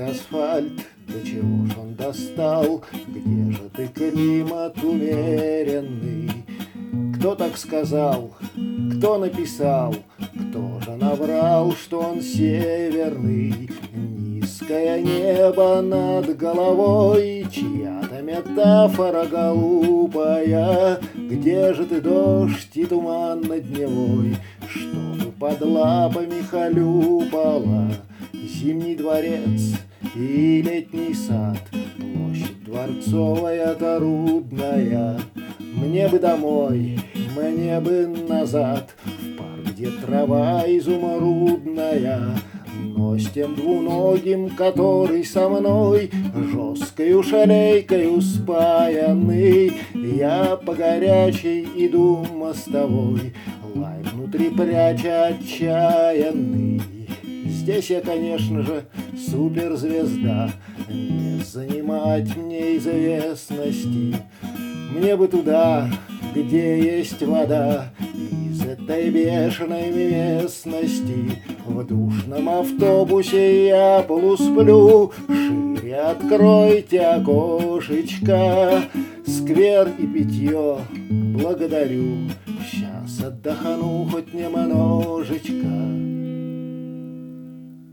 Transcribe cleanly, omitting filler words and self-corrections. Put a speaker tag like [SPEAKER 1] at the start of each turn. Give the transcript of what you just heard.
[SPEAKER 1] асфальт, до чего ж он достал? Где же ты, климат умеренный? Кто так сказал? Кто написал? Кто же наврал, что он северный? Низкое небо над головой, чья-то метафора глупая. Где же ты, дождь и туман дневой, чтобы под лапами хлюпала? Зимний дворец и летний сад, площадь дворцовая трудная. Мне бы домой, мне бы назад, в парк, где трава изумрудная. Но с тем двуногим, который со мной, жесткою шалейкою спаянный, я по горячей иду мостовой, лай внутри пряча отчаянный. Здесь я, конечно же, суперзвезда, не занимать мне известности. Мне бы туда, где есть вода, из этой бешеной местности. В душном автобусе я полусплю, шире откройте окошечко. Сквер и питье благодарю, сейчас отдохну хоть немножечко.